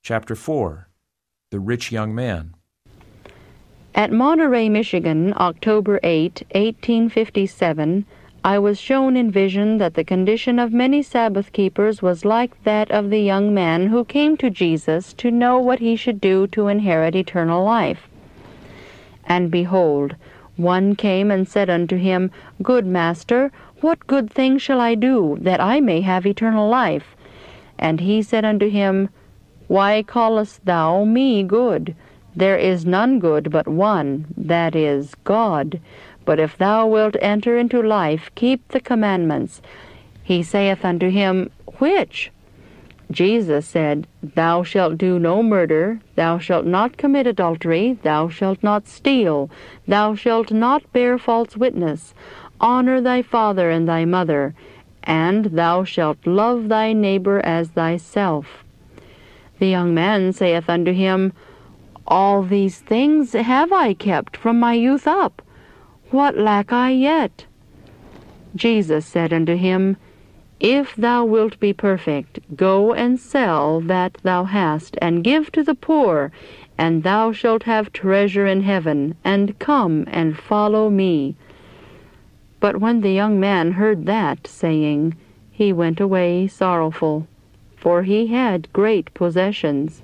Chapter 4. The Rich Young Man. At Monterey, Michigan, October 8, 1857, I was shown in vision that the condition of many Sabbath keepers was like that of the young man who came to Jesus to know what he should do to inherit eternal life. And behold, one came and said unto him, Good Master, what good thing shall I do, that I may have eternal life? And he said unto him, Why callest thou me good? There is none good but one, that is, God. But if thou wilt enter into life, keep the commandments. He saith unto him, Which? Jesus said, Thou shalt do no murder, thou shalt not commit adultery, thou shalt not steal, thou shalt not bear false witness, honor thy father and thy mother, and thou shalt love thy neighbor as thyself. The young man saith unto him, All these things have I kept from my youth up. What lack I yet? Jesus said unto him, If thou wilt be perfect, go and sell that thou hast, and give to the poor, and thou shalt have treasure in heaven, and come and follow me. But when the young man heard that saying, he went away sorrowful, for he had great possessions.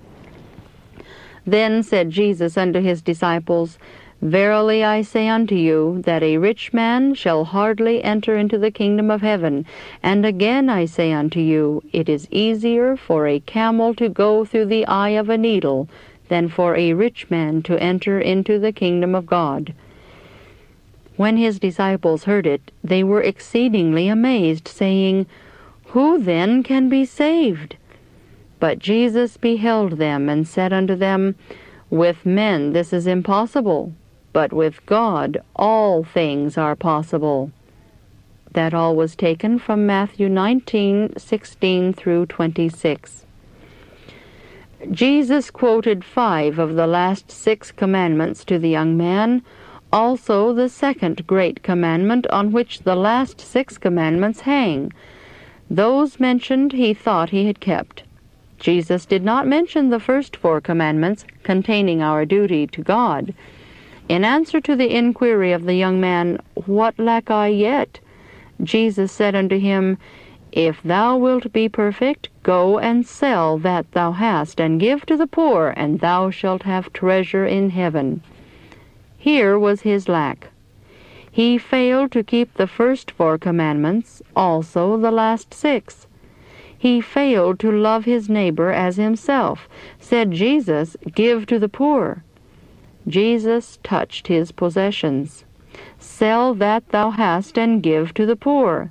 Then said Jesus unto his disciples, Verily I say unto you, that a rich man shall hardly enter into the kingdom of heaven. And again I say unto you, it is easier for a camel to go through the eye of a needle than for a rich man to enter into the kingdom of God. When his disciples heard it, they were exceedingly amazed, saying, Who then can be saved? But Jesus beheld them, and said unto them, With men this is impossible, but with God all things are possible. That all was taken from Matthew 19:16 through 26. Jesus quoted 5 of the last 6 commandments to the young man, also the second great commandment on which the last 6 commandments hang. Those mentioned he thought he had kept. Jesus did not mention the first 4 commandments containing our duty to God. In answer to the inquiry of the young man, What lack I yet? Jesus said unto him, If thou wilt be perfect, go and sell that thou hast, and give to the poor, and thou shalt have treasure in heaven. Here was his lack. He failed to keep the first 4 commandments, also the last 6. He failed to love his neighbor as himself. Said Jesus, Give to the poor. Jesus touched his possessions. Sell that thou hast and give to the poor.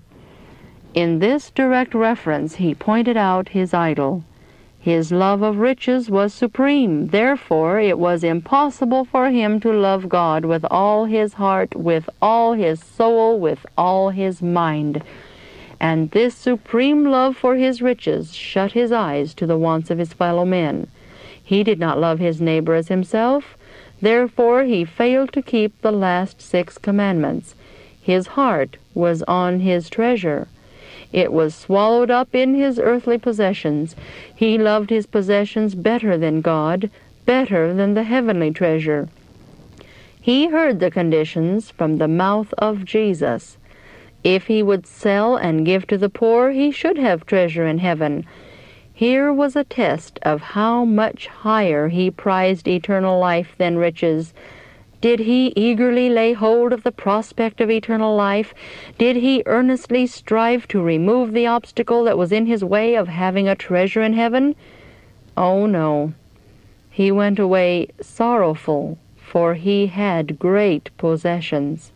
In this direct reference he pointed out his idol. His love of riches was supreme. Therefore it was impossible for him to love God with all his heart, with all his soul, with all his mind. And this supreme love for his riches shut his eyes to the wants of his fellow men. He did not love his neighbor as himself. Therefore he failed to keep the last 6 commandments. His heart was on his treasure. It was swallowed up in his earthly possessions. He loved his possessions better than God, better than the heavenly treasure. He heard the conditions from the mouth of Jesus. If he would sell and give to the poor, he should have treasure in heaven. Here was a test of how much higher he prized eternal life than riches. Did he eagerly lay hold of the prospect of eternal life? Did he earnestly strive to remove the obstacle that was in his way of having a treasure in heaven? Oh, no. He went away sorrowful, for he had great possessions.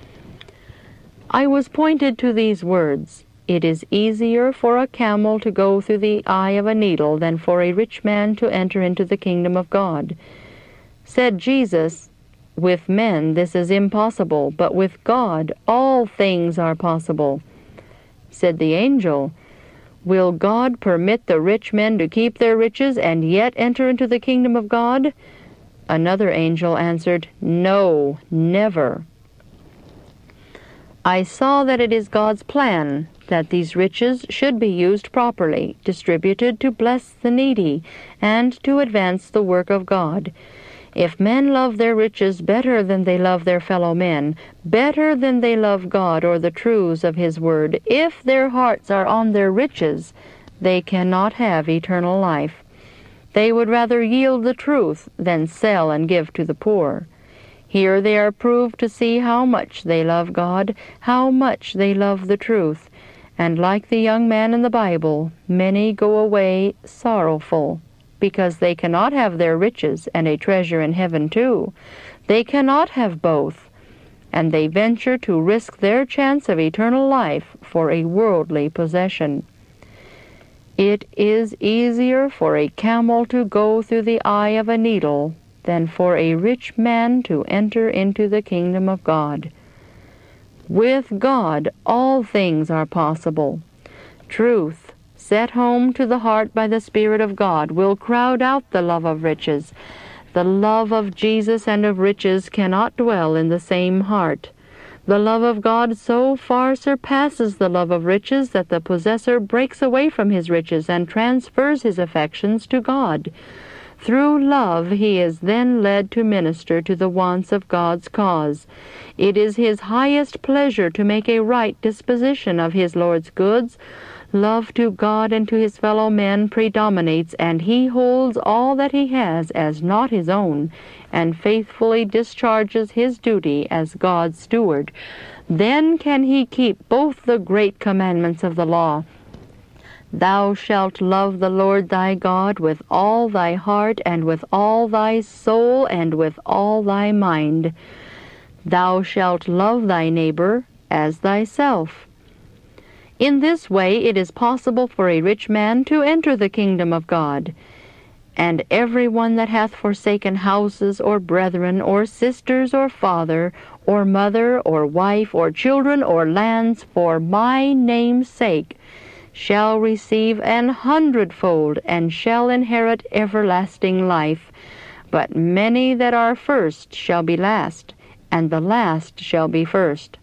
I was pointed to these words, It is easier for a camel to go through the eye of a needle than for a rich man to enter into the kingdom of God. Said Jesus, With men this is impossible, but with God all things are possible. Said the angel, Will God permit the rich men to keep their riches and yet enter into the kingdom of God? Another angel answered, No, never. I saw that it is God's plan that these riches should be used properly, distributed to bless the needy, and to advance the work of God. If men love their riches better than they love their fellow men, better than they love God or the truths of His Word, if their hearts are on their riches, they cannot have eternal life. They would rather yield the truth than sell and give to the poor. Here they are proved to see how much they love God, how much they love the truth, and like the young man in the Bible, many go away sorrowful, because they cannot have their riches and a treasure in heaven too. They cannot have both, and they venture to risk their chance of eternal life for a worldly possession. It is easier for a camel to go through the eye of a needle than for a rich man to enter into the kingdom of God. With God all things are possible. Truth, set home to the heart by the Spirit of God, will crowd out the love of riches. The love of Jesus and of riches cannot dwell in the same heart. The love of God so far surpasses the love of riches that the possessor breaks away from his riches and transfers his affections to God. Through love he is then led to minister to the wants of God's cause. It is his highest pleasure to make a right disposition of his Lord's goods. Love to God and to his fellow men predominates, and he holds all that he has as not his own, and faithfully discharges his duty as God's steward. Then can he keep both the great commandments of the law. Thou shalt love the Lord thy God with all thy heart, and with all thy soul, and with all thy mind. Thou shalt love thy neighbor as thyself. In this way it is possible for a rich man to enter the kingdom of God. And every one that hath forsaken houses, or brethren, or sisters, or father, or mother, or wife, or children, or lands, for my name's sake, shall receive 100-fold, and shall inherit everlasting life. But many that are first shall be last, and the last shall be first.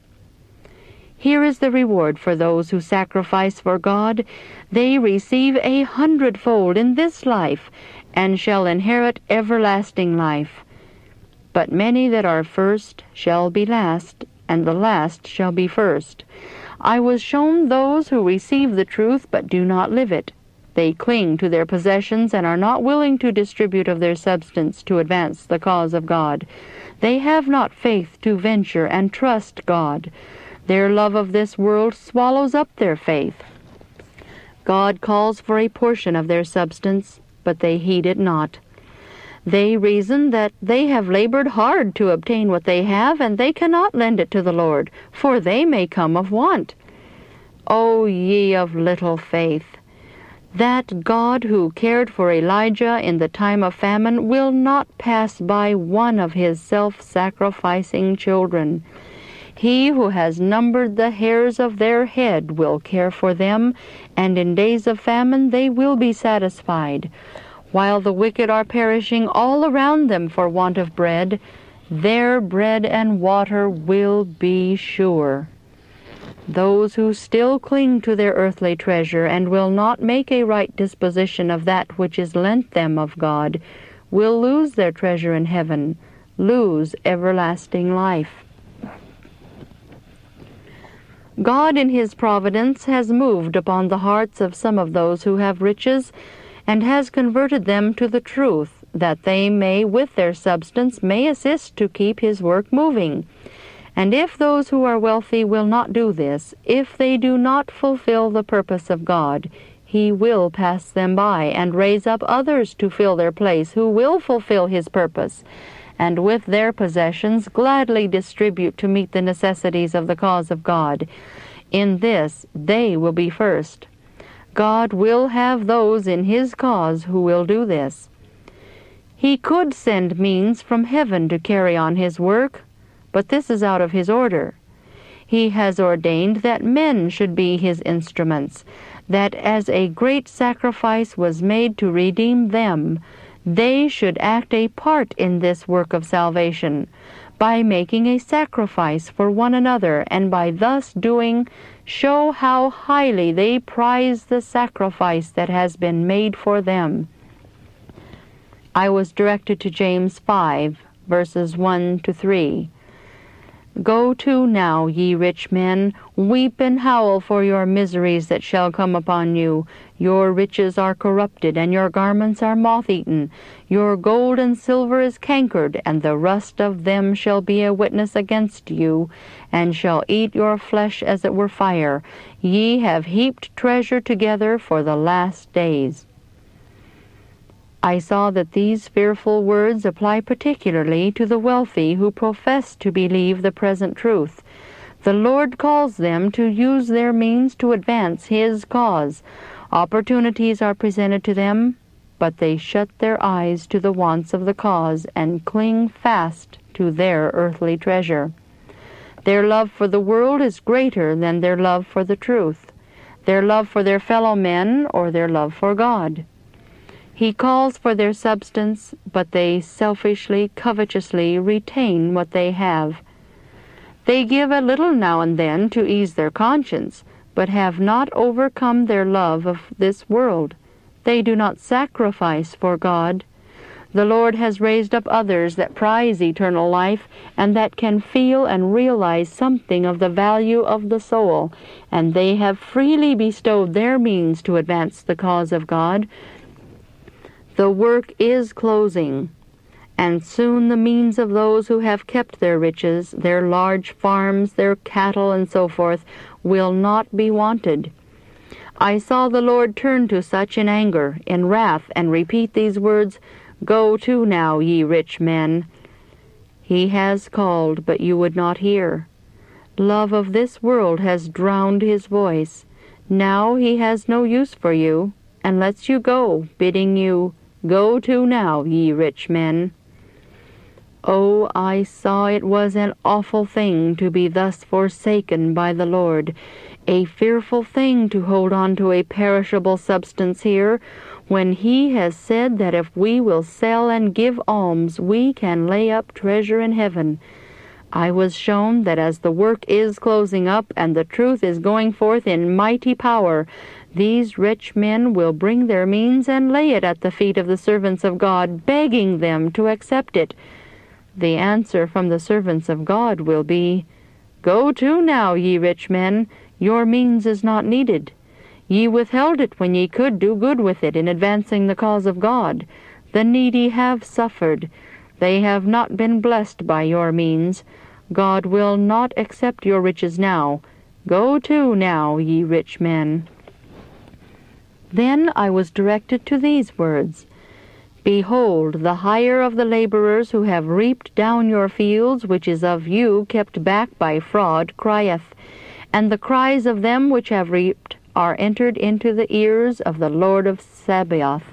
Here is the reward for those who sacrifice for God. They receive 100-fold in this life, and shall inherit everlasting life. But many that are first shall be last, and the last shall be first. I was shown those who receive the truth but do not live it. They cling to their possessions and are not willing to distribute of their substance to advance the cause of God. They have not faith to venture and trust God. Their love of this world swallows up their faith. God calls for a portion of their substance, but they heed it not. They reason that they have labored hard to obtain what they have, and they cannot lend it to the Lord, for they may come of want. O ye of little faith! That God who cared for Elijah in the time of famine will not pass by one of his self-sacrificing children. He who has numbered the hairs of their head will care for them, and in days of famine they will be satisfied. While the wicked are perishing all around them for want of bread, their bread and water will be sure. Those who still cling to their earthly treasure and will not make a right disposition of that which is lent them of God will lose their treasure in heaven, lose everlasting life. God in his providence has moved upon the hearts of some of those who have riches, and has converted them to the truth, that they may with their substance may assist to keep his work moving. And if those who are wealthy will not do this, if they do not fulfill the purpose of God, he will pass them by, and raise up others to fill their place, who will fulfill his purpose, and with their possessions gladly distribute to meet the necessities of the cause of God. In this they will be first. God will have those in his cause who will do this. He could send means from heaven to carry on his work, but this is out of his order. He has ordained that men should be his instruments, that as a great sacrifice was made to redeem them, they should act a part in this work of salvation. by making a sacrifice for one another, and by thus doing show how highly they prize the sacrifice that has been made for them. I was directed to James 5, verses 1 to 3. Go to now, ye rich men, weep and howl for your miseries that shall come upon you. Your riches are corrupted, and your garments are moth-eaten. Your gold and silver is cankered, and the rust of them shall be a witness against you, and shall eat your flesh as it were fire. Ye have heaped treasure together for the last days. I saw that these fearful words apply particularly to the wealthy who profess to believe the present truth. The Lord calls them to use their means to advance His cause. Opportunities are presented to them, but they shut their eyes to the wants of the cause and cling fast to their earthly treasure. Their love for the world is greater than their love for the truth, their love for their fellow men, or their love for God. He calls for their substance, but they selfishly, covetously retain what they have. They give a little now and then to ease their conscience, but have not overcome their love of this world. They do not sacrifice for God. The Lord has raised up others that prize eternal life, and that can feel and realize something of the value of the soul, and they have freely bestowed their means to advance the cause of God. The work is closing, and soon the means of those who have kept their riches, their large farms, their cattle, and so forth, will not be wanted. I saw the Lord turn to such in anger, in wrath, and repeat these words, Go to now, ye rich men. He has called, but you would not hear. Love of this world has drowned His voice. Now He has no use for you, and lets you go, bidding you, Go to now, ye rich men. Oh, I saw it was an awful thing to be thus forsaken by the Lord, a fearful thing to hold on to a perishable substance here, when He has said that if we will sell and give alms, we can lay up treasure in heaven. I was shown that as the work is closing up and the truth is going forth in mighty power, these rich men will bring their means and lay it at the feet of the servants of God, begging them to accept it. The answer from the servants of God will be, Go to now, ye rich men, your means is not needed. Ye withheld it when ye could do good with it in advancing the cause of God. The needy have suffered. They have not been blessed by your means. God will not accept your riches now. Go to now, ye rich men. Then I was directed to these words, Behold, the hire of the laborers who have reaped down your fields, which is of you kept back by fraud, crieth, and the cries of them which have reaped are entered into the ears of the Lord of Sabaoth.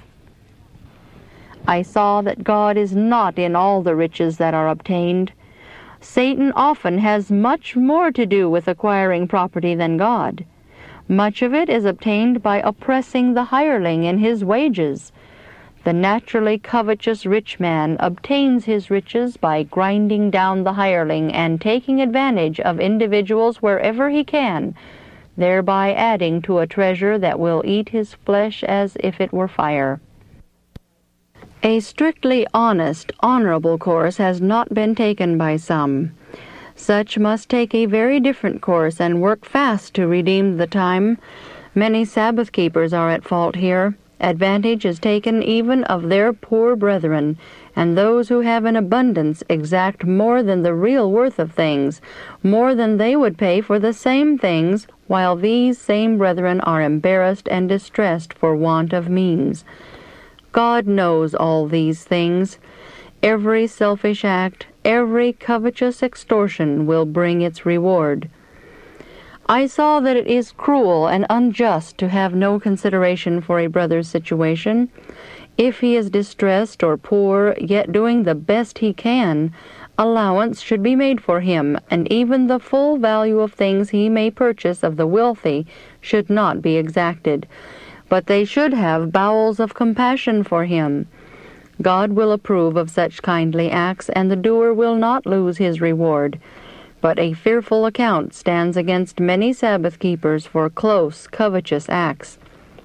I saw that God is not in all the riches that are obtained. Satan often has much more to do with acquiring property than God. Much of it is obtained by oppressing the hireling in his wages. The naturally covetous rich man obtains his riches by grinding down the hireling and taking advantage of individuals wherever he can, thereby adding to a treasure that will eat his flesh as if it were fire. A strictly honest, honorable course has not been taken by some. Such must take a very different course and work fast to redeem the time. Many Sabbath keepers are at fault here. Advantage is taken even of their poor brethren, and those who have an abundance exact more than the real worth of things, more than they would pay for the same things, while these same brethren are embarrassed and distressed for want of means. God knows all these things. Every selfish act, every covetous extortion will bring its reward. I saw that it is cruel and unjust to have no consideration for a brother's situation. If he is distressed or poor, yet doing the best he can, allowance should be made for him, and even the full value of things he may purchase of the wealthy should not be exacted. But they should have bowels of compassion for him. God will approve of such kindly acts, and the doer will not lose his reward. But a fearful account stands against many Sabbath keepers for close, covetous acts.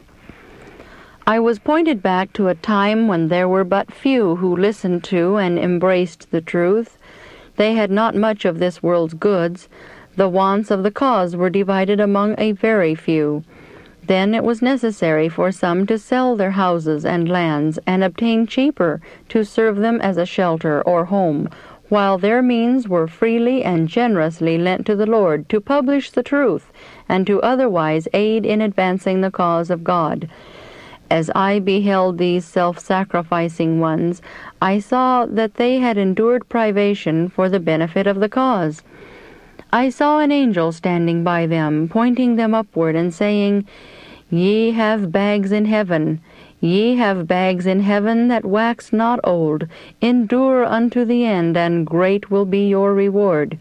I was pointed back to a time when there were but few who listened to and embraced the truth. They had not much of this world's goods. The wants of the cause were divided among a very few. Then it was necessary for some to sell their houses and lands and obtain cheaper to serve them as a shelter or home, while their means were freely and generously lent to the Lord to publish the truth and to otherwise aid in advancing the cause of God. As I beheld these self-sacrificing ones, I saw that they had endured privation for the benefit of the cause. I saw an angel standing by them, pointing them upward and saying, "Ye have bags in heaven. Ye have bags in heaven that wax not old. Endure unto the end, and great will be your reward."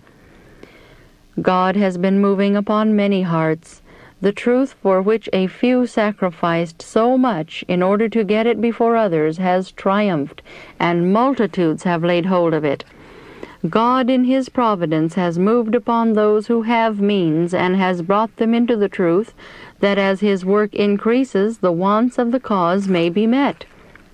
God has been moving upon many hearts. The truth for which a few sacrificed so much in order to get it before others has triumphed, and multitudes have laid hold of it. God in His providence has moved upon those who have means and has brought them into the truth, that as His work increases, the wants of the cause may be met.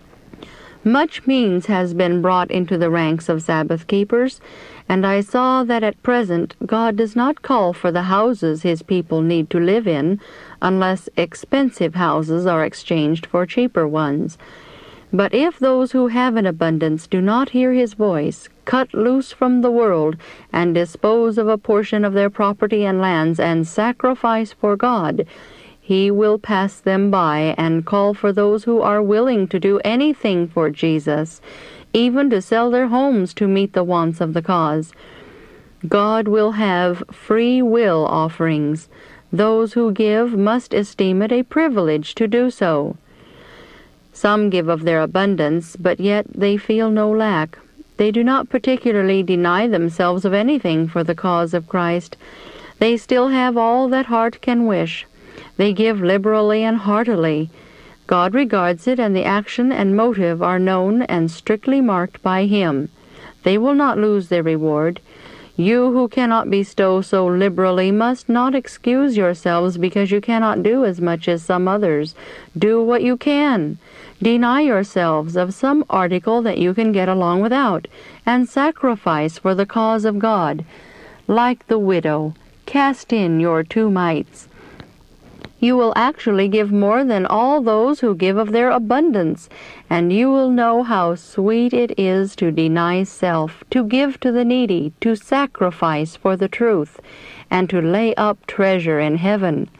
Much means has been brought into the ranks of Sabbath keepers, and I saw that at present God does not call for the houses His people need to live in, unless expensive houses are exchanged for cheaper ones. But if those who have an abundance do not hear His voice, cut loose from the world, and dispose of a portion of their property and lands, and sacrifice for God, He will pass them by and call for those who are willing to do anything for Jesus, even to sell their homes to meet the wants of the cause. God will have free will offerings. Those who give must esteem it a privilege to do so. Some give of their abundance, but yet they feel no lack. They do not particularly deny themselves of anything for the cause of Christ. They still have all that heart can wish. They give liberally and heartily. God regards it, and the action and motive are known and strictly marked by Him. They will not lose their reward. You who cannot bestow so liberally must not excuse yourselves because you cannot do as much as some others. Do what you can. Deny yourselves of some article that you can get along without, and sacrifice for the cause of God. Like the widow, cast in your 2 mites. You will actually give more than all those who give of their abundance, and you will know how sweet it is to deny self, to give to the needy, to sacrifice for the truth, and to lay up treasure in heaven.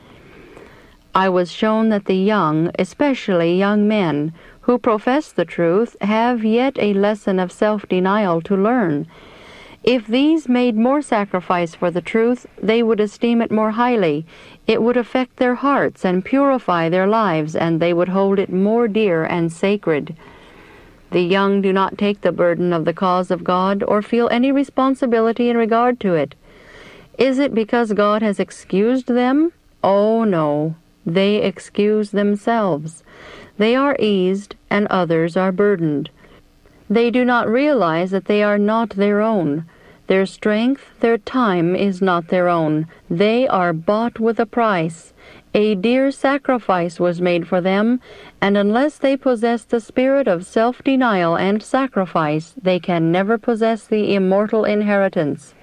I was shown that the young, especially young men, who profess the truth, have yet a lesson of self-denial to learn. If these made more sacrifice for the truth, they would esteem it more highly. It would affect their hearts and purify their lives, and they would hold it more dear and sacred. The young do not take the burden of the cause of God or feel any responsibility in regard to it. Is it because God has excused them? Oh, no. They excuse themselves. They are eased, and others are burdened. They do not realize that they are not their own. Their strength, their time is not their own. They are bought with a price. A dear sacrifice was made for them, and unless they possess the spirit of self-denial and sacrifice, they can never possess the immortal inheritance.